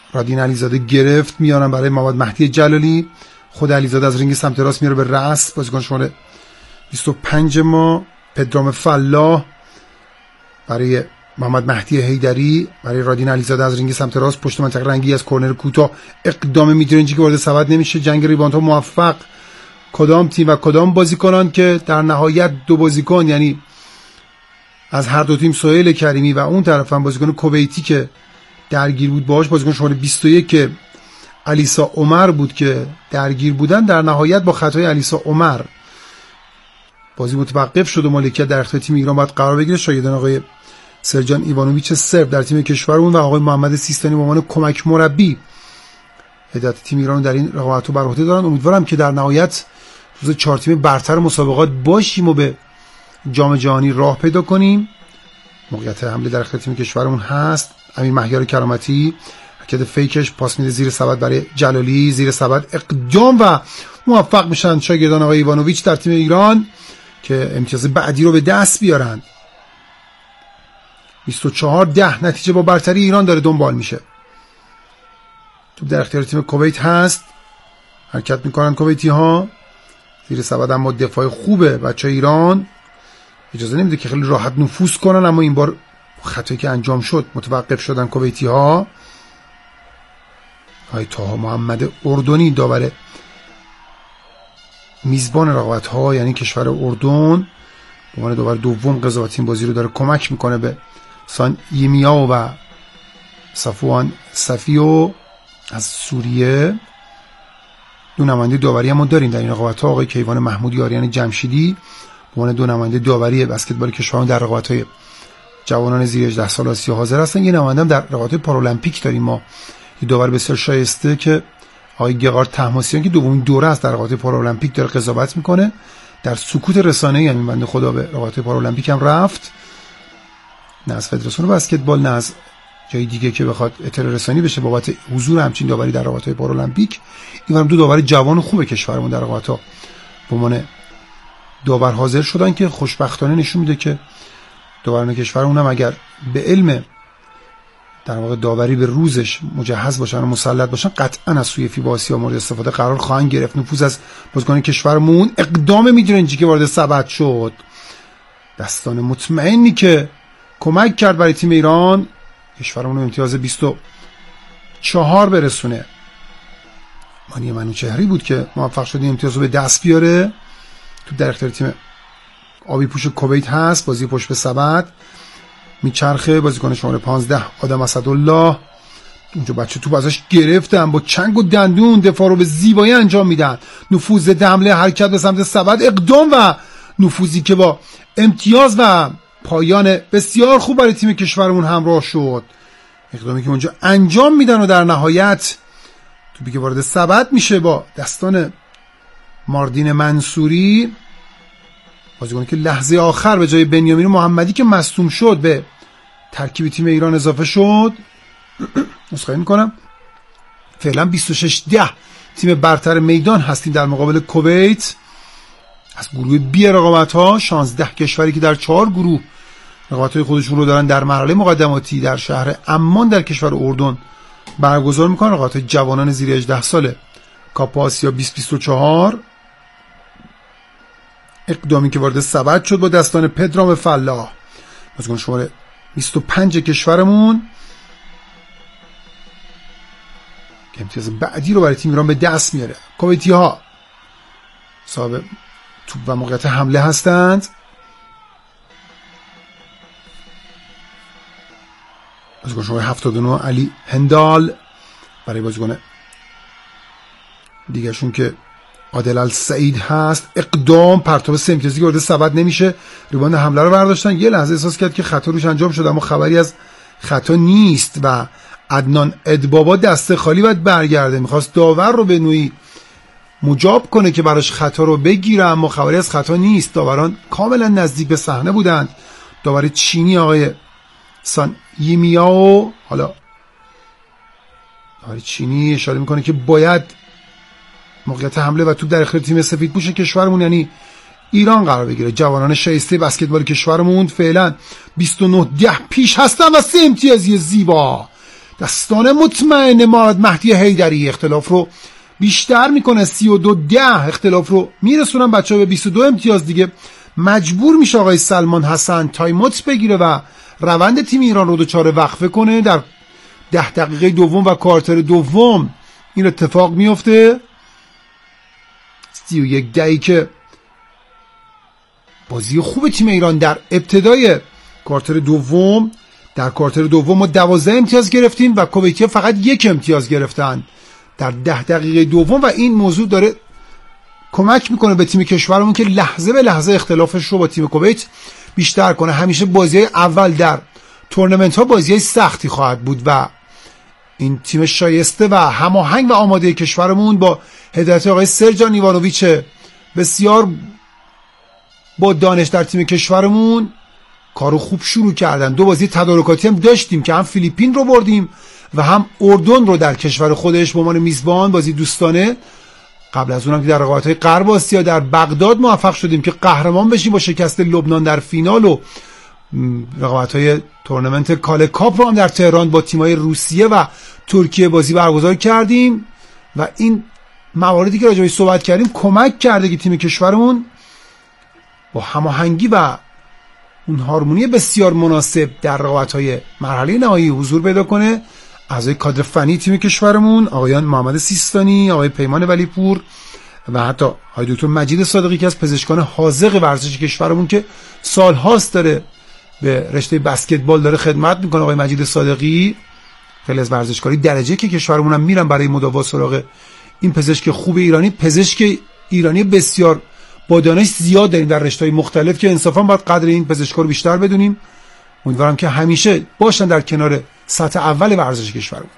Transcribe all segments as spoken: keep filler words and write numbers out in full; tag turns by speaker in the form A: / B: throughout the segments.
A: رادین علیزاده گرفت، میارن برای محمد مهدی جلالی. خود علیزاده از رینگ سمت راست میاره به رأس. بازیکن شماره بیست و پنج ما پدرام فلاح برای محمد مهدی حیدری، برای رادین علیزاده از رینگ سمت راست پشت منطقه رنگی از کورنر کوتاه اقدام میدرنجی که وارد سبد نمیشه. جنگ ریباند ها موفق. کدام تیم و کدام بازیکنان که در نهایت دو بازیکن، یعنی از هر دو تیم سهیل کریمی و اون طرف هم بازیکن کویتی که درگیر بود باهاش، بازیکن شماره بیست و یک که علیسا عمر بود که درگیر بودن، در نهایت با خطای علیسا عمر بازی متوقف شد و مالکیت در اختیار تیم ایران باید قرار بگیره. شاگردان آقای سرجان ایوانوویچ سرب در تیم کشورمون و آقای محمد سیستانی به عنوان کمک مربی هدایت تیم ایران در این رقابت‌ها بر عهده دارن. امیدوارم که در نهایت روز چهار تیم برتر مسابقات باشیم و به جام جهانی راه پیدا کنیم. موقعیت حمله در اختیار تیم کشورمون هست. امیر مهیار کرامتی حرکت فیکش پاس میده زیر سبد برای جلالی، زیر سبد اقدام و موفق میشن شاگردان آقای ایوانوویچ در تیم ایران که امتیاز بعدی رو به دست بیارن. بیست و چهار ده نتیجه با برتری ایران داره دنبال میشه. توپ در اختیار تیم کویت هست. حرکت میکنن کویتی ها زیر سبد، اما دفاع خوبه بچه ایران اجازه نمیده که خیلی راحت نفوذ کنن، اما این بار خطایی که انجام شد متوقف شدن کویتی ها. های طاها محمد اردنی داور میزبان رقابت ها، یعنی کشور اردن، به عنوان داور دوم قضاوت این بازی رو داره کمک میکنه به سان یمیاو و صفوان صفیو از سوریه. دو نماینده داوری هم داریم در این رقابت ها، آقای کیوان محمودی آریان جمشیدی به عنوان دو نماینده داوری بسکتبال کشورمون در رقابت های جوانان زیر هجده سال آسیا حاضر هستن. یه نماینده هم در رقابت پارالمپیک داریم ما، یه داور بسیار شایسته که آقای گقار طهماسیان که دومین دوره است در رقابت پارالمپیک داره قضاوت میکنه. در سکوت رسانه‌ای همین بنده خدا به رقابت پارالمپیک هم رفت، نه از فدراسیون بسکتبال نه از جای دیگه که بخواد اطلاع رسانی بشه بابت حضور همچین داوری در رقابت‌های پارالمپیک. اینم دو داور جوان خوب کشورمون در رقابت‌ها به عنوان داور حاضر شدن که خوشبختانه نشون میده که داوران کشورمون هم اگر به علم در واقع داوری به روزش مجهز باشن و مسلط باشن، قطعا از سوی فیبا آسیا مورد استفاده قرار خواهند گرفت. نفوذ از بازیکن کشورمون، اقدام میدرنجی که وارد سبد شد، دستان مطمئنی که کمک کرد برای تیم ایران کشورمون امتیاز بیست و چهار برسونه. مانی منوچهری بود که موفق شد امتیاز رو به دست بیاره. تو در اختیار تیم آبی پوش کویت هست. بازی پشت به سبد میچرخه. بازیکن شماره پانزده آدم اسدالله اونجا بچه توپ ازش گرفتن، با چنگ و دندون دفاع رو به زیبایی انجام میدن. نفوذ حمله، حرکت به سمت سبد، اقدام و نفوذی که با امتیاز و پایان بسیار خوب برای تیم کشورمون همراه شد. اقدامی که اونجا انجام میدن و در نهایت توپی که وارد سبد میشه با دستان ماردین منصوری، بازیکنی که لحظه آخر به جای بنیامین محمدی که مصدوم شد به ترکیب تیم ایران اضافه شد. نسخه میکنم فعلا بیست و شش ده تیم برتر میدان هستیم در مقابل کویت. از گروه بی رقابت ها شانزده کشوری که در چهار گروه رقابت های خودشون رو دارن در مرحله مقدماتی در شهر عمان در کشور اردن برگزار میکنن. رقابت جوانان زیر هجده ساله کاپ آسیا بیست بیست و چهار. اقدامی که وارد سبد شد با دستان پدرام فلاح، بازیکن شماره بیست و پنج کشورمون که امتیاز بعدی رو برای تیم ایران به دست میاره. کویتی ها صاحب توپ و موقعیت حمله هستند. بازیکن شماره هفتاد و نه علی هندال برای بازیکن دیگرشون که عادل السعید هست. اقدام پرتاب سه امتیازی که وارد سبد نمیشه. ریباند حمله رو برداشتن. یه لحظه احساس کرد که خطا روش انجام شده، اما خبری از خطا نیست و عدنان ادبابا دسته خالی باید برگرده. میخواست داور رو به نوعی مجاب کنه که براش خطا رو بگیره، اما خبری از خطا نیست. داوران کاملا نزدیک به صحنه بودند. داور چینی آقای سان یمیاو، حالا داور چینی اشاره میکنه که باید موقعیت حمله و توپ در اختیار تیم سفیدپوش کشورمون یعنی ایران قرار بگیره. جوانان شایسته بسکتبال کشورمون فعلا بیست و نه ده پیش هستن و سه امتیازی زیبا دستان مطمئن محمد مهدی حیدری اختلاف رو بیشتر میکنه، سی و دو ده اختلاف رو میرسونن بچه ها به بیست و دو امتیاز. دیگه مجبور میشه آقای سلمان حسن تایموت بگیره و روند تیم ایران رو دوچاره وقفه کنه. در ده دقیقه دوم و کوارتر دوم این اتفاق میفته. سی و یک دهی که بازی خوب تیم ایران در ابتدای کوارتر دوم، در کوارتر دوم ما دوازده امتیاز گرفتیم و کویتی‌ها فقط یک امتیاز گرفتن در ده دقیقه دوم و این موضوع داره کمک میکنه به تیم کشورمون که لحظه به لحظه اختلافش رو با تیم کویت بیشتر کنه. همیشه بازی اول در تورنمنت ها بازی سختی خواهد بود و این تیم شایسته و هماهنگ و آماده کشورمون با هدایت آقای سرجان ایوانوویچ بسیار با دانش در تیم کشورمون کارو خوب شروع کردن. دو بازی تدارکاتی هم داشتیم که هم فیلیپین رو بردیم و هم اردن رو در کشور خودش به عنوان میزبان بازی دوستانه. قبل از اونم که در رقابت‌های غرب آسیا در بغداد موفق شدیم که قهرمان بشیم با شکست لبنان در فینال و رقابت‌های تورنمنت کاله کاپ رو هم در تهران با تیم‌های روسیه و ترکیه بازی برگزار کردیم و این مواردی که راجع بهش صحبت کردیم کمک کرده که تیم کشورمون با هماهنگی و اون هارمونی بسیار مناسب در رقابت‌های مرحله نهایی حضور پیدا کنه. اعضای کادر فنی تیم کشورمون آقایان محمد سیستانی، آقای پیمان ولیپور و حتی آقای دکتر مجید صادقی که از پزشکان حاذق ورزش کشورمون که سال‌هاست داره به رشته بسکتبال داره خدمت میکنه. آقای مجید صادقی خیلی از ورزشکاری درجه که کشورمون هم میرن برای مداوا سراغ این پزشک خوب ایرانی. پزشک ایرانی بسیار با دانش زیاد داریم در رشته‌های مختلف که انصافا باید قدر این پزشکا رو بیشتر بدونیم. امیدوارم که همیشه باشن در کنار سطح اول ورزش کشورمون.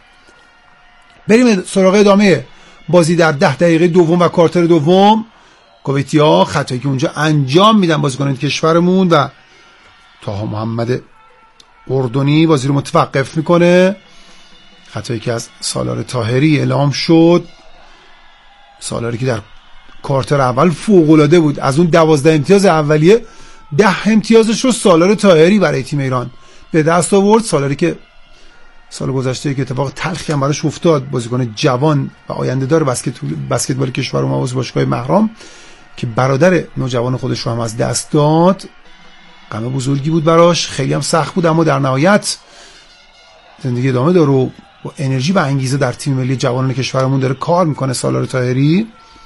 A: بریم سراغ ادامه بازی در ده دقیقه دوم و کوارتر دوم. کویتی‌ها خطایی که اونجا انجام میدن بازیکنان کشورمون و طاها محمد اردنی بازی رو متوقف میکنه. خطایی که از سالار طاهری اعلام شد، سالاری که در کوارتر اول فوق‌العاده بود. از اون دوازده امتیاز اولیه ده امتیازش رو سالار طاهری برای تیم ایران به دست آورد. سالاری که سال گذشته که اتفاق تلخی هم براش افتاد، بازیکن جوان و آینده دار بسکت بسکتبال کشور و عضو باشگاه محرم که برادر نوجوان خودش رو هم از دست داد. غم بزرگی بود براش، خیلی هم سخت بود، اما در نهایت زندگی ادامه داره و با انرژی و انگیزه در تیم ملی جوانان کشورمون داره کار میکنه. سالار طاهری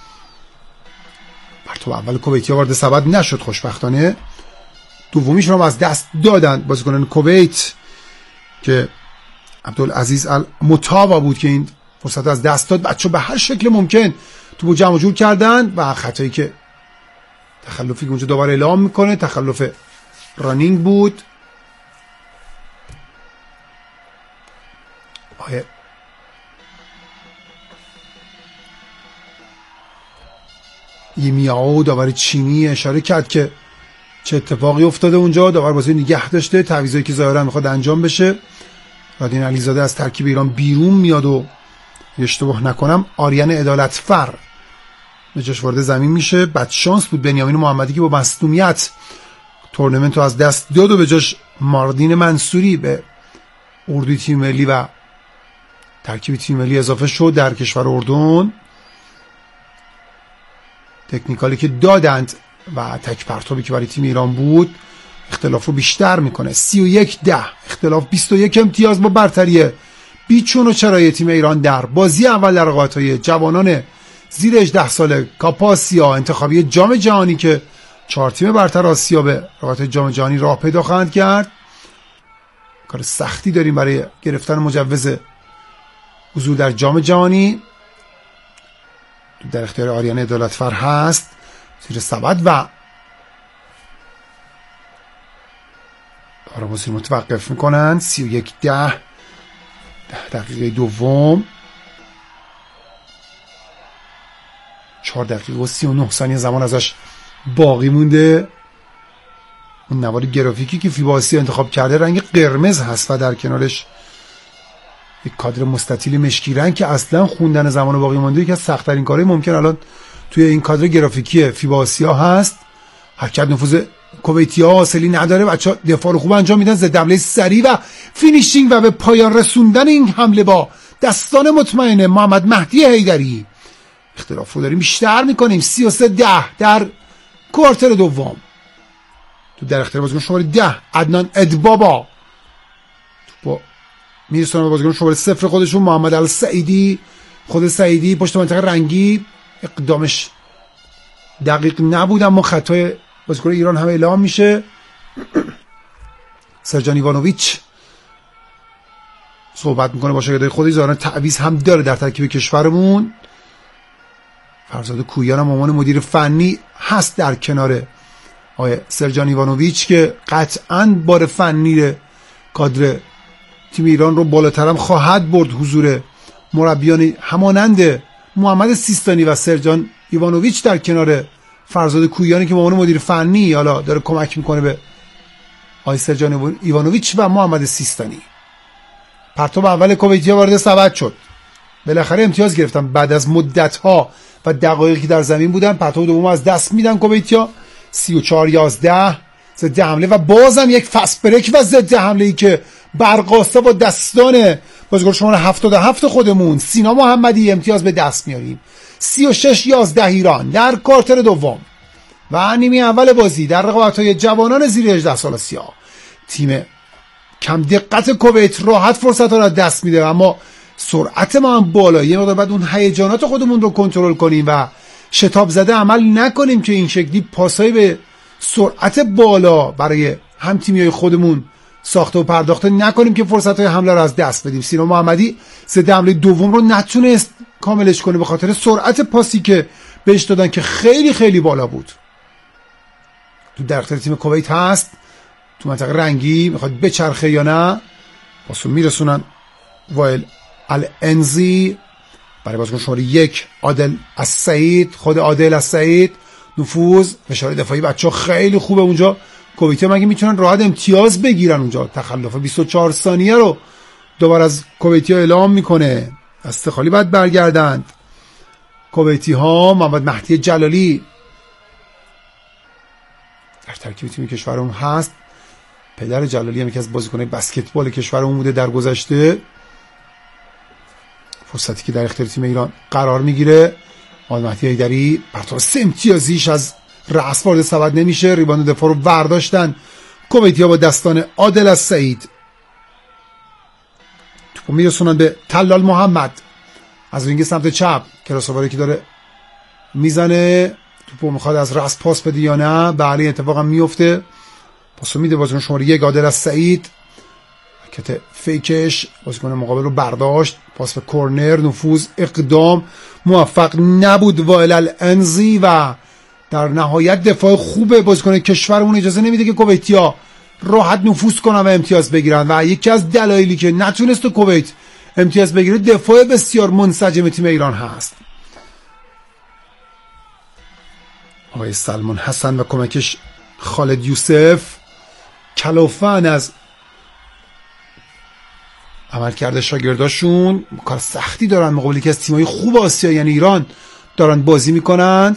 A: پرتو اول کویتی‌ها وارد سبد نشد خوشبختانه، دومیش رو هم از دست دادن بازیکنان کویت که عبدالعزیز المطاوع بود که این فرصت از دست داد. بچه به هر شکل ممکن تو جمع جور کردن و خطایی که تخلفی که اونجا دوباره اعلام میکنه تخلف رانینگ بود. آیه یمیاو داور چینی اشاره کرد که چه اتفاقی افتاده اونجا. داور بازی نگه داشته، تعویضایی که ظاهرا میخواد انجام بشه. رادین علیزاده از ترکیب ایران بیرون میاد و اشتباه نکنم آریان عدالتفر به جاش وارد زمین میشه. بد شانس بود بنیامین محمدی که با مصدومیت تورنمنت رو از دست داد و به جاش ماردین منصوری به اردوی تیم ملی و ترکیب تیم ملی اضافه شد در کشور اردن. تکنیکالی که دادند و تک پرتابی که برای تیم ایران بود اختلاف رو بیشتر میکنه. سی و یک ده اختلاف بیست و یک امتیاز با برتری بیچون و چرای تیم ایران در بازی اول در رقابت‌های جوانان زیر هجده ساله کاپ آسیا انتخابی جام جهانی که چهار تیم برتر آسیا به رقابت‌های جام جهانی راه پیدا خواهند کرد. کار سختی داریم برای گرفتن مجوز حضور در جام جهانی، در اختیار آریان عدالتفر هست زیر سبد و بازی متوقف میکنن. سی و یک ده ده دقیقه دوم، چهار دقیقه و سی و نه ثانیه زمان ازش باقی مونده. اون نوار گرافیکی که فیبا آسیا انتخاب کرده رنگ قرمز هست و در کنارش یک کادر مستطیل مشکی رنگ که اصلا خوندن زمان باقی مونده یکی از سخت‌ترین کارهای ممکن الان توی این کادر گرافیکی فیبا آسیا هست. حرکت نفوذ کویتی‌ها حاصلی نداره، بچه‌ها دفاع رو خوب انجام میدن، ضد حمله سریع و فینیشینگ و به پایان رسوندن این حمله با دستان مطمئن محمد مهدی حیدری. اختلاف رو داریم بیشتر میکنیم. سی و سه ده در کوارتر دوم. تو در اختیار بازیکن شماره ده عدنان ادبابا، با میرسونه به بازیکن شماره صفر خودشون محمد السعیدی. خود سعیدی پشت منطقه رنگی، اقدامش دقیق نبود اما خطای بازیکن ایران هم اعلام میشه. سرجان ایوانوویچ صحبت میکنه با شاگردای خودش، ظاهرا تعویض هم داره در ترکیب کشورمون. فرزاد کویان هم عنوان مدیر فنی هست در کنار آقای سرجان ایوانوویچ که قطعاً بار فنی کادر تیم ایران رو بالاتر هم خواهد برد. حضور مربیان همانند محمد سیستانی و سرجان ایوانوویچ در کنار فرزاد کویانی که به عنوان مدیر فنی حالا داره کمک میکنه به آقای سرجان ایوانوویچ و محمد سیستانی. پرتاب اول کویتی‌ها وارد سبد شد، بالاخره امتیاز گرفتن بعد از مدت‌ها و دقایقی که در زمین بودن. پرتاب دوم از دست میدن کویتی‌ها. سی و چهار یازده ضد حمله و بازم یک فست بریک و ضد حمله‌ای که برقاسته با دستان بازیکن شماره هفتاد و هفت خودمون سینا محمدی امتیاز به دست میاریم. سی و شش یازده ایران در کوارتر دوم و نیمه اول بازی در رقابت‌های جوانان زیر هجده سال آسیا. تیم کم دقت کویت راحت فرصت‌ها را دست میده، اما سرعت ما هم بالا، یه مقدار بعد اون هیجانات خودمون رو کنترل کنیم و شتاب زده عمل نکنیم که این شکلی پاسای به سرعت بالا برای هم تیمیای خودمون ساخته و پرداخته نکنیم که فرصت‌های حمله رو از دست بدیم. سینا محمدی ضد حمله دوم رو نتونست کاملش کنه به خاطر سرعت پاسی که بهش دادن که خیلی خیلی بالا بود. تو در اختیار تیم کویت هست، تو منطقه رنگی میخواد بچرخه یا نه. پاسو میرسونن وائل الانزی برای بازیکن شماره یک عادل السعید. خود عادل السعید نفوذ فشار دفاعی بچه‌ها خیلی خوبه اونجا. کویت مگه میتونن راحت امتیاز بگیرن اونجا؟ تخلف بیست و چهار ثانیه رو دوباره از کویتی ها اعلام میکنه. استخالی باید برگردند کویتی ها. محمد مهدی جلالی در ترکیب تیم کشورمون هست. پدر جلالی هم یکی از بازیکن‌های بسکتبال کشورمون بوده در گذشته. فرصتی که در اختیار تیم ایران قرار میگیره. محمد مهدی حیدری پرتاب سه امتیازیش از رأس وارد سبد نمیشه. ریباند دفاع رو برداشتن کویتی ها با دستان عادل السعید. توپو میرسونن به طلال محمد از وینگ سمت چپ. کراسواری که داره میزنه، توپو میخواد از رأس پاس بده یا نه؟ بله، اتفاقا میفته. پاسو میده بازیکن شماره یک عادل السعید. حرکت فیکش بازیکن مقابل رو برداشت. پاس به کورنر، نفوذ، اقدام موفق نبود وائل الانزی و در نهایت دفاع خوب بازیکن کشورمون اجازه نمیده که کویتیا راحت نفوذ کنن و امتیاز بگیرن و یکی از دلایلی که نتونست کویت امتیاز بگیره دفاع بسیار منسجم تیم ایران هست. آقای سلمان حسن و کمکش خالد یوسف کلافن از عملکرد شاگرداشون. کار سختی دارن مقابل یکی از تیم‌های خوب آسیا یعنی ایران دارن بازی میکنند.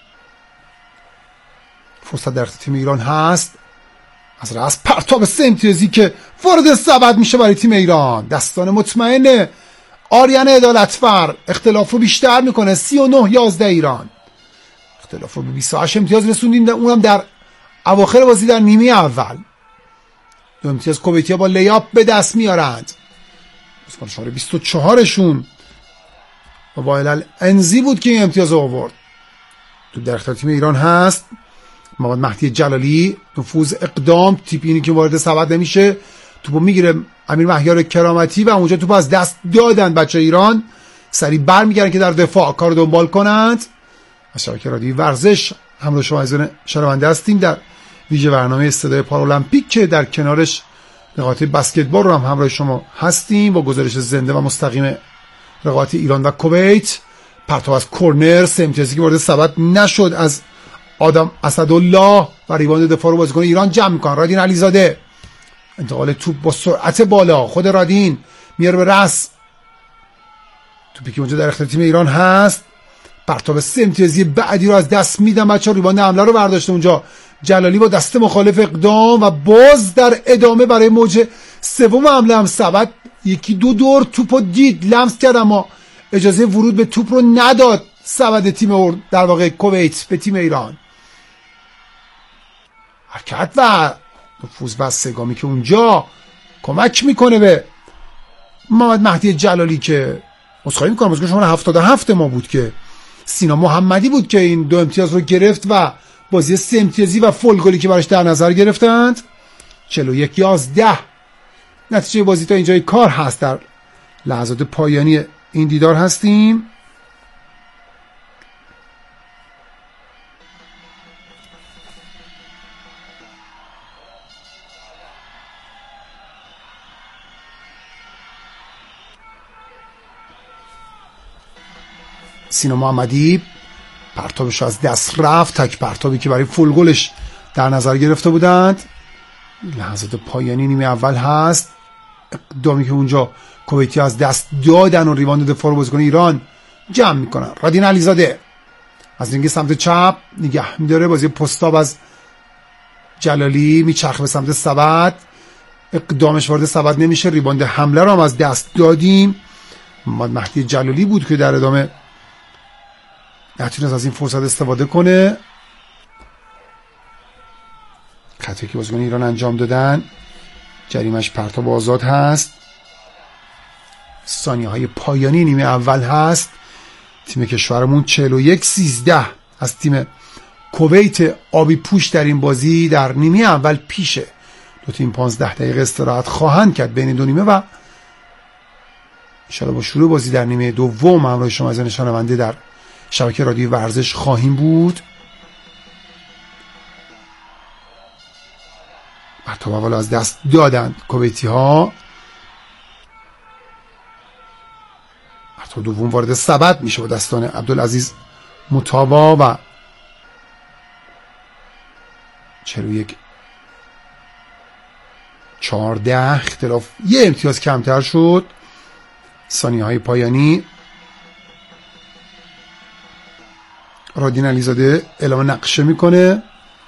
A: فرصت در تیم ایران هست از رأس پرتاب سه امتیازی که وارد سبد میشه برای تیم ایران. دستان مطمئن آریان عدالتفر اختلاف رو بیشتر میکنه. سی و نه یازده ایران اختلاف رو به بیست و هشت امتیاز رسوندیم، اونم در اواخر بازی در نیمه اول. دو امتیاز کویتی ها با لیاپ به دست میارند. شماره بیست و چهارشون و وائل الانزی بود که این امتیاز رو آورد. تو در اختیار تیم ایران هست محمد مهدی جلالی. نفوذ، اقدام، تیپ اینی که وارد سبد نمیشه. توپو میگیره امیر مهیار کرامتی و اونجا توپو از دست دادن بچه ایران. سریع برمیگردن که در دفاع کار دنبال کنند. از شبکه رادیویی ورزش همراه شما عزیزان شنونده هستیم در ویژه برنامه صدای پارالمپیک که در کنارش رقابت بسکتبال رو هم همراه شما هستیم با گزارش زنده و مستقیم رقابت ایران و کویت. پرتاب از کورنر، سه امتیازی که وارد سبد نشد از آدم اسدالله و ریباند دفاع رو بازیکن ایران جمع میکنن. رادین علیزاده انتقال توپ با سرعت بالا، خود رادین میاره به رأس. توپی که اونجا در اختیار تیم ایران هست. پرتاب سه امتیازی بعدی رو از دست میدن بچه‌ها. ریباند حمله رو برداشته اونجا جلالی با دست مخالف اقدام و باز در ادامه برای موج سوم حمله هم سبد یکی دو دور توپو دید، لمس کرد اما اجازه ورود به توپ رو نداد سبد تیم در واقع کویت به تیم ایران. حرکت و نفوذ بستگامی که اونجا کمک میکنه به محمد مهدی جلالی که مصخایی میکنم از شما هفتاد و هفت ما بود که سینا محمدی بود که این دو امتیاز رو گرفت و بازی سه امتیازی و فول گلی که براش در نظر گرفتند. چهل و یک یازده نتیجه بازی تا اینجای کار هست. در لحظات پایانی این دیدار هستیم. سینا محمدی پرتابش از دست رفت، تک پرتابی که برای فول گلش در نظر گرفته بودند. لحظات پایانی نیمه اول هست. اقدامی که اونجا کویتی از دست دادن و ریواند دفاع رو بازیکن ایران جمع میکنن. رادین علیزاده از رینگ سمت چپ نگه میداره، بازی پستاب از جلالی میچرخه به سمت سبد، اقدامش وارد سبد نمیشه، ریواند حمله رو هم از دست دادیم. محمد مهدی جلالی بود که در ادامه نتونست از این فرصت استفاده کنه. خطایی که بازیکن ایران انجام دادن، جریمش پرتاب آزاد هست. ثانیه های پایانی نیمه اول هست. تیم کشورمون چهل و یک سیزده از تیم کویت آبی پوش در این بازی در نیمه اول پیشه. دو تیم پانزده دقیقه استراحت خواهند کرد بین دو نیمه و ان شاءالله با شروع بازی در نیمه دوم همراه شما از شنونده در شبکه رادیو ورزش خواهیم بود. پرتاب اول از دست دادند کویتی ها. پرتاب دوم وارد سبد میشه با دستان عبدالعزیز مطاوا و چهل و یک چهارده اختلاف یه امتیاز کمتر شد. ثانیه های پایانی رادین علیزاده اعلام نقشه میکنه.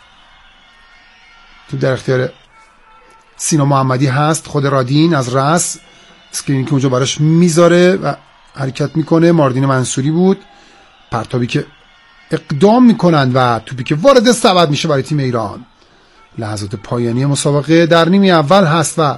A: تو در اختیار سینا محمدی هست. خود رادین از رأس اسکرینی که اونجا براش میذاره و حرکت میکنه. ماردین منصوری بود. پرتابی که اقدام میکنند و توپی که وارد سبد میشه برای تیم ایران. لحظات پایانی مسابقه در نیمه اول هست و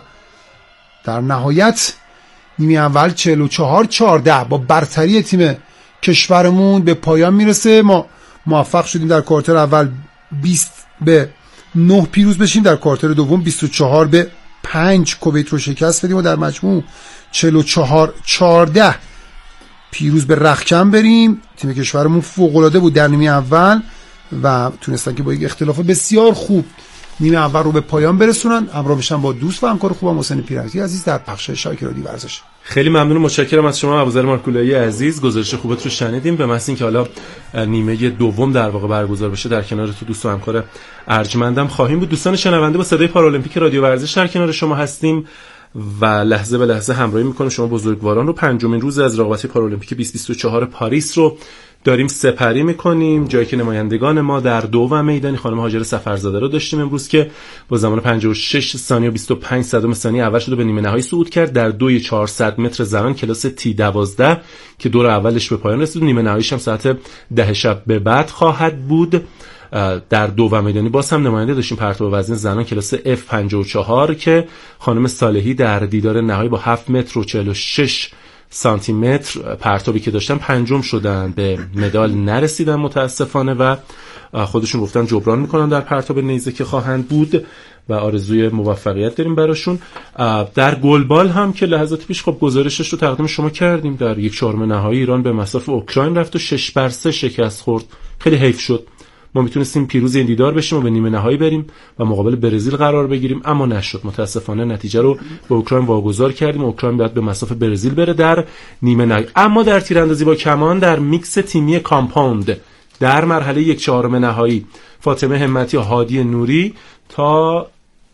A: در نهایت نیمه اول چهل و چهار چهارده با برتری تیم کشورمون به پایان میرسه. ما موفق شدیم در کوارتر اول بیست به نه پیروز بشیم، در کوارتر دوم بیست و چهار به پنج کویت رو شکست بدیم و در مجموع چهل و چهار چهارده پیروز به رختکن بریم. تیم کشورمون فوق‌العاده بود در نیمه اول و تونستن که با یک اختلاف بسیار خوب نیمه اول رو به پایان برسونن. همراه بشن با دوست و همکار خوبم حسین پیرمردی عزیز در پخش شبکه رادیو ورزش.
B: خیلی ممنون، متشکرم از شما ابوذر مارکولایی عزیز. گزارش خوبت رو شنیدیم. به محض اینکه حالا نیمه دوم در واقع برگزار بشه در کنار تو دوست و همکار ارجمندم خواهیم بود. دوستان شنونده، با صدای پارالمپیک رادیو ورزش در کنار شما هستیم و لحظه به لحظه همراهی میکنیم شما بزرگواران رو. پنجمین روز از رقابت پارالمپیک بیست بیست و چهار پاریس رو داریم سپری میکنیم، جایی که نمایندگان ما در دوم میدانی خانم هاجر سفرزاده رو داشتیم امروز که با زمان پنجاه و شش ثانیه و بیست و پنج صدم ثانیه اول شد و به نیمه نهایی صعود کرد در دوی چهارصد متر زنان کلاس تی دوازده که دور اولش به پایان رسید. نیمه نهاییش هم ساعت ده شب به بعد خواهد بود. در دوم میدانی باز هم نماینده داشتیم پرتاب وزن زنان کلاس اف پنجاه و چهار که خانم صالحی در دیدار نهایی با هفت متر و چهل و شش سانتی متر پرتابی که داشتن پنجم شدن، به مدال نرسیدن متاسفانه و خودشون گفتن جبران میکنن در پرتاب نیزه که خواهند بود و آرزوی موفقیت داریم براشون. در گلبال هم که لحظات پیش خب گزارشش رو تقدیم شما کردیم، در یک چهارم نهایی ایران به مصاف اوکراین رفت و شش بر سه شکست خورد. خیلی حیف شد. ما میتونستیم پیروز این دیدار بشیم و به نیمه نهایی بریم و مقابل برزیل قرار بگیریم، اما نشد. متاسفانه نتیجه رو به اوکراین واگذار کردیم. اوکراین باید به مصاف برزیل بره در نیمه نهایی. اما در تیراندازی با کمان در میکس تیمی کامپاوند در مرحله یک چهارم نهایی فاطمه همتی و هادی نوری تا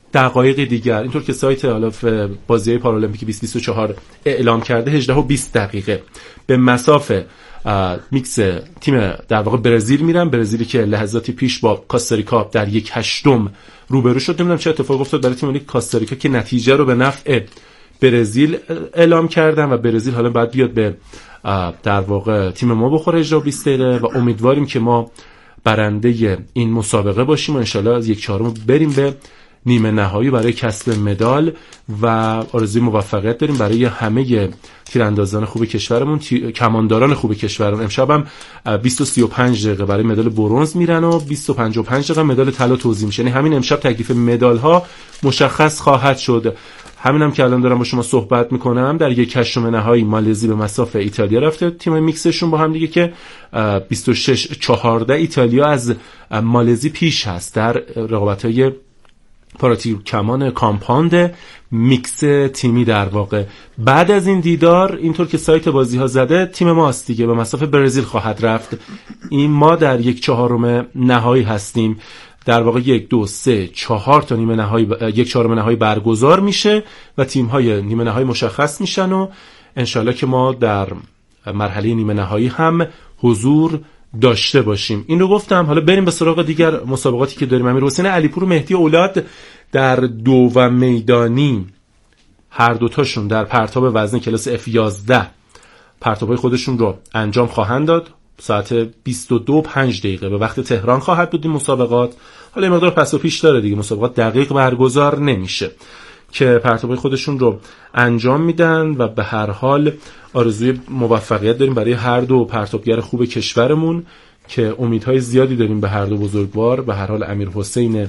B: دقایق دیگر، اینطور که سایت حالا بازی پارالمپیک بیست بیست و چهار اعلام کرده، هجده و بیست دقیقه به مسافه میکس تیم در واقع برزیل میرن. برزیلی که لحظاتی پیش با کاستاریکا در یک هشتم روبرو شد. نمیدونم چه اتفاقی افتاد برای تیم ملی کاستاریکا که نتیجه رو به نفع برزیل اعلام کردن و برزیل حالا بعد بیاد به در واقع تیم ما بخوره هجده و بیست دقیقه و امیدواریم که ما برنده این مسابقه باشیم و انشالله از یک چهارم بریم به نیمه نهایی برای کسب مدال و آرزوی موفقیت داریم برای همه تیراندازان خوب کشورمون، تی... کمانداران خوب کشورمون. امشب هم بیست و سی و پنج دقیقه برای مدال برنز میرن و بیست و پنج و پنج دقیقه مدال طلا توزیع میشه. یعنی همین امشب تکلیف مدال ها مشخص خواهد شد. همینم که الان دارم با شما صحبت میکنم، در یک هشتم نهایی مالزی به مسافه ایتالیا رفته، تیم میکسشون با هم دیگه که بیست و شش چهارده ایتالیا از مالزی پیش هست در رقابت‌های پاراتیر کمان کامپاند میکس تیمی. در واقع بعد از این دیدار اینطور که سایت بازی ها زده تیم ماست دیگه به مسافه برزیل خواهد رفت. این ما در یک چهارم نهایی هستیم. در واقع یک دو سه چهار تا نیمه نهایی ب... یک چهارم نهایی برگزار میشه و تیم های نیمه نهایی مشخص میشن و انشالله که ما در مرحله نیمه نهایی هم حضور داشته باشیم. این رو گفتم. حالا بریم به سراغ دیگر مسابقاتی که داریم. امیرحسین علیپور و مهدی اولاد در دو و میدانی هر دوتاشون در پرتاب وزن کلاس اف یازده پرتابای خودشون رو انجام خواهند داد. ساعت بیست و دو و پنج دقیقه به وقت تهران خواهد بود این مسابقات. حالا این مقدار پس و پیش داره دیگه، مسابقات دقیق برگزار نمیشه، که پرتابای خودشون رو انجام میدن و به هر حال آرزوی موفقیت داریم برای هر دو پرتابگر خوب کشورمون که امیدهای زیادی داریم به هر دو بزرگوار. به هر حال امیرحسین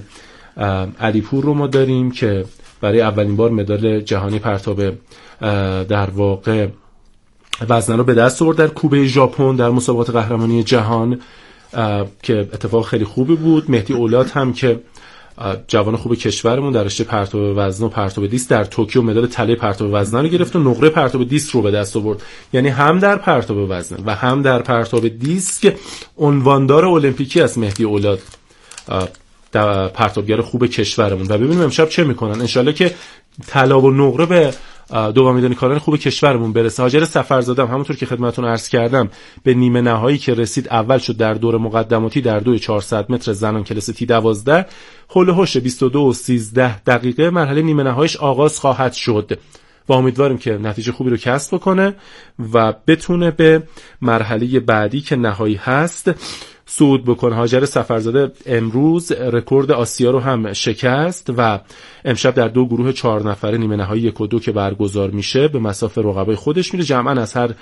B: علیپور رو ما داریم که برای اولین بار مدال جهانی پرتاب در واقع وزنه رو به دست آورد در کوبه ژاپن در مسابقات قهرمانی جهان که اتفاق خیلی خوبی بود. مهدی اولاد هم که جوان خوب کشورمون در رشته پرتاب وزنه و پرتاب دیست در توکیو مدال طلای پرتاب وزنه رو گرفت و نقره پرتاب دیست رو به دست آورد. یعنی هم در پرتاب وزنه و هم در پرتاب دیست که عنواندار المپیکی است مهدی اولاد، در پرتابگر خوب کشورمون. و ببینیم امشب چه میکنن. انشالله که طلا و نقره به دو میدانی کاران خوب کشورمون برسه. هاجر سفرزاده هم همونطور که خدمتتون عرض کردم به نیمه نهایی که رسید اول شد در دور مقدماتی در دوی چهارصد متر زنان کلاس تی دوازده. هول و هوش بیست و دو و سیزده دقیقه مرحله نیمه نهاییش آغاز خواهد شد و امیدواریم که نتیجه خوبی رو کسب بکنه و بتونه به مرحله بعدی که نهایی هست صعود بکنه. هاجر سفرزاده امروز رکورد آسیا رو هم شکست و امشب در دو گروه چهار نفره نیمه نهایی یک و دو که برگزار میشه به مسافه رقبای خودش میره. جمعاً از هر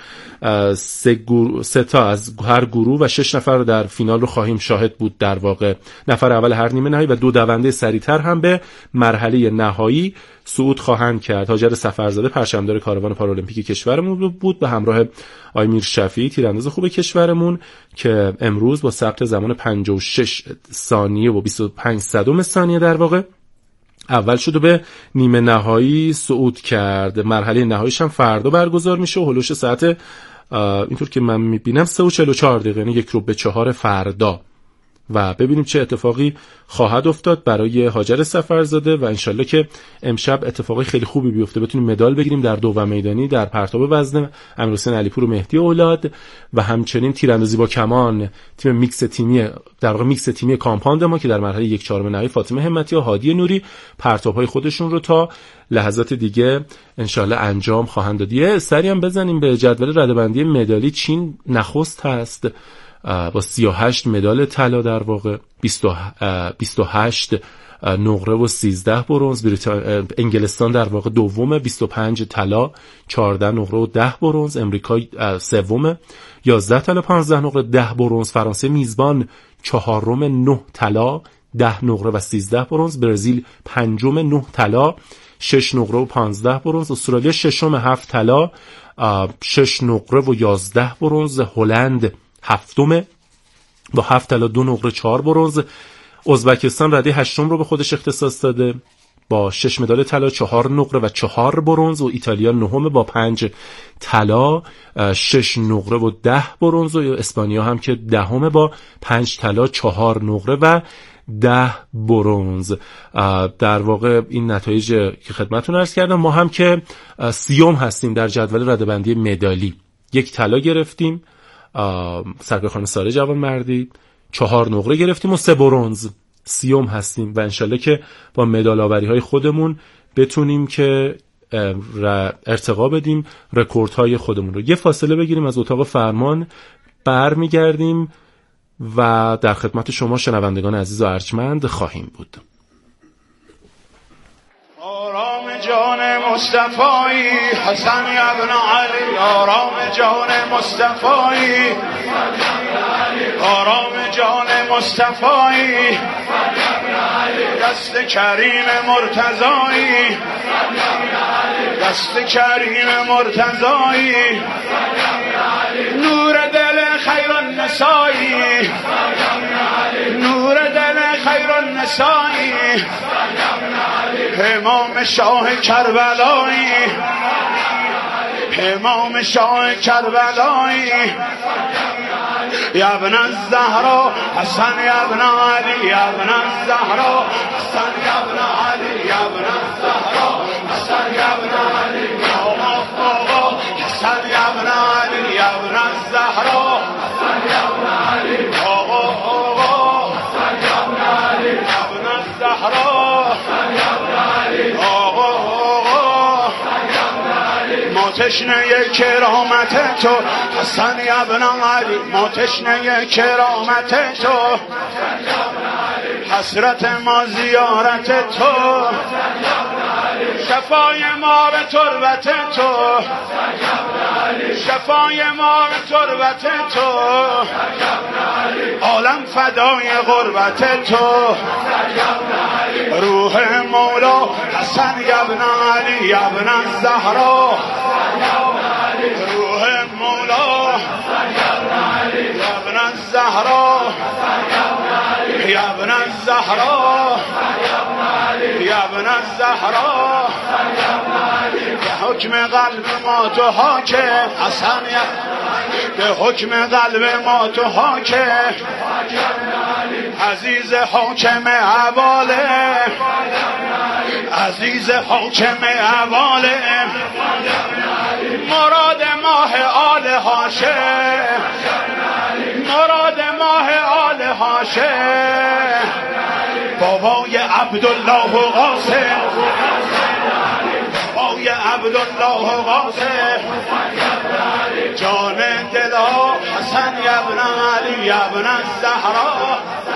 B: سه, گرو... سه تا از هر گروه و شش نفر در فینال رو خواهیم شاهد بود. در واقع نفر اول هر نیمه نهایی و دو دونده سریعتر هم به مرحله نهایی صعود خواهند کرد. هاجر سفرزاده پرچمدار کاروان پارالمپیک کشورمون بود به همراه آقای میر شفیعی تیرانداز خوب کشورمون که امروز با ثبت زمان پنجاه و شش ثانیه و بیست و پنج صدم ثانیه در واقع اول شد و به نیمه نهایی صعود کرد. مرحله نهاییش هم فردا برگزار میشه و هلوش ساعت اینطور که من میبینم سه و چهل و چهار دقیقه، یعنی یک رو به چهار فردا، و ببینیم چه اتفاقی خواهد افتاد برای هاجر سفرزاده و انشالله که امشب اتفاقی خیلی خوبی بیفته، بتونیم مدال بگیریم در دو و میدانی در پرتاب وزن امیرحسین علیپور و مهدی اولاد و همچنین تیراندازی با کمان تیم میکس تیمی در واقع میکس تیمی کامپاند ما که در مرحله یک چهارم نهایی فاطمه همتی و هادی نوری پرتاب‌های خودشون رو تا لحظات دیگه انشالله انجام خواهند داد. یه سری هم بزنیم به جدول رده‌بندی مدالی. چین نخست هست با سی و هشت مدال طلا، در واقع بیست و هشت نقره و سیزده برنز. بریتان... انگلستان در واقع دومه، بیست و پنج طلا، چهارده نقره و ده برنز. امریکا سومه، یازده طلا، پانزده نقره، ده برنز. فرانسه میزبان چهارم، نه طلا، ده نقره و سیزده برنز. برزیل پنجم، نه طلا، شش نقره و پانزده برنز. استرالیا ششم، هفت طلا، شش نقره و یازده برنز. هلند هفتم با هفت طلا، دو نقره، چهار برنز. ازبکستان رده هشتم رو به خودش اختصاص داده با شش مدال طلا، چهار نقره و چهار برنز. و ایتالیا نهم با پنج طلا، شش نقره و ده برنز. و اسپانیا هم که دهم با پنج طلا، چهار نقره و ده برنز. در واقع این نتایج که خدمتتون عرض کردم. ما هم که سیوم هستیم در جدول رده‌بندی مدالی. یک طلا گرفتیم، سرکار خانم ساره جوانمردی، چهار نقره گرفتیم و سه برنز. سیوم هستیم و انشالله که با مدال آوری های خودمون بتونیم که ارتقا بدیم رکوردهای خودمون رو. یه فاصله بگیریم، از اتاق فرمان برمیگردیم و در خدمت شما شنوندگان عزیز و ارجمند خواهیم بود.
C: آرام جان مصطفی حسن ابن علی، آرام جان مصطفی، آرام جان مصطفی، دست کریم مرتضایی، دست کریم مرتضایی، نور دل خیر النسایی، نور دل خیر النسایی، امام شاه کربلایی، امام شاه کربلایی، یا ابن الزهرا حسن یا ابن علی، یا ابن الزهرا حسن یا ابن علی، یا ابن الزهرا حسن یا ابن علی، آقا حسن یا ابن علی، یا ابن الزهرا حسن یا ابن علی، آقا آقا حسن یا ابن علی، یا ابن الزهرا حسن یا ابن علی، آقا آقا حسن یا ابن علی، ما تشنه کرامت تو حسن یا ابن علی، ما تشنه کرامت تو، حسرت ما زیارت تو، شفای ما به تربت تو، شفای ما به تربت تو، عالم فدای غربت تو، روح مولا حسن یا ابن علی، یا ابن الزهرا، روح مولا یا ابن الزهرا، یا ابن الزهرا، یا ابن الزهرا، به حکم قلب ما تو حاکم حسن، به حکم قلب ما تو حاکم، عزیز حاکم حواله، عزیز حاکم حواله، مراد ماه آل هاشم، مراد ماه آل هاشم، بابای عبدالله قاسم، بابای عبدالله قاسم، جان دلا حسن یا ابن علی، یا ابن الزهرا،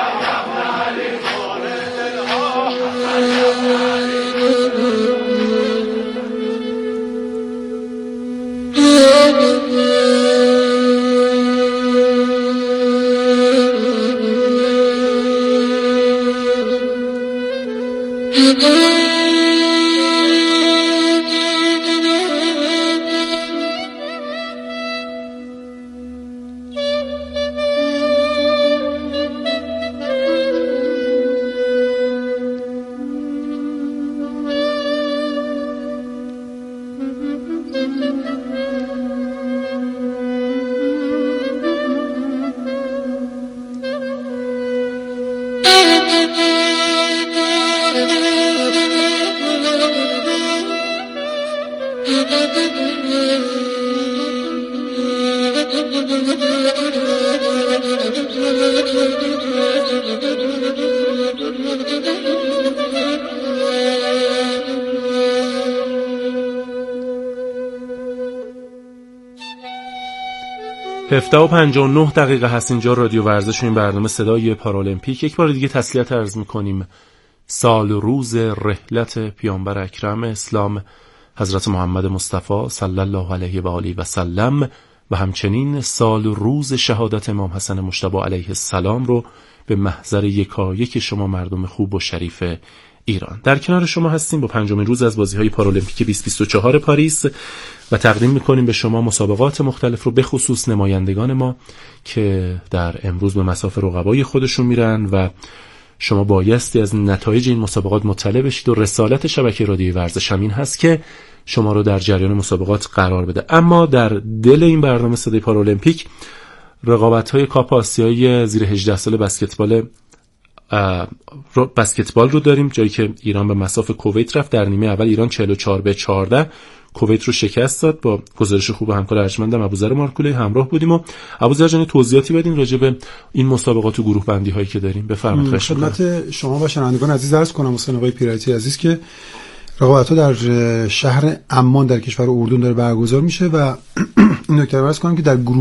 B: هفده و پنجاه و نه دقیقه هست اینجا رادیو ورزش و این برنامه صدای پارالمپیک. یک بار دیگه تسلیت عرض میکنیم. سال و روز رحلت پیامبر اکرم اسلام حضرت محمد مصطفی صلی الله علیه و آله و سلم و همچنین سال و روز شهادت امام حسن مجتبی علیه السلام رو به محضر یکایک شما مردم خوب و شریف ایران. در کنار شما هستیم با پنجمین روز از بازی‌های پارالمپیک بیست بیست و چهار پاریس و تقدیم می‌کنیم به شما مسابقات مختلف رو، به خصوص نمایندگان ما که در امروز به مصاف رقبای خودشون میرن و شما بایستی از نتایج این مسابقات مطلع بشید و رسالت شبکه رادیویی ورزش همین هست که شما رو در جریان مسابقات قرار بده. اما در دل این برنامه صدای پارالمپیک رقابت‌های کاپ آسیایی زیر هجده سال بسکتبال بسکتبال رو داریم، جایی که ایران به مصاف کویت رفت. در نیمه اول ایران چهل و چهار به چهارده کویت رو شکست داد. با گزارش خوب همکار ارجمندم ابوذر مارکولهی همراه بودیم و ابوذر جان توضیحاتی بدین راجع به این مسابقات و گروه بندی هایی که داریم. بفرمایید.
A: خدمت شما و شنوندگان عزیز عرض کنم حسین آقای پیرایتی عزیز که رقابت‌ها در شهر عمان در کشور اردن داره برگزار میشه و این نکته رو عرض کنم که در گروه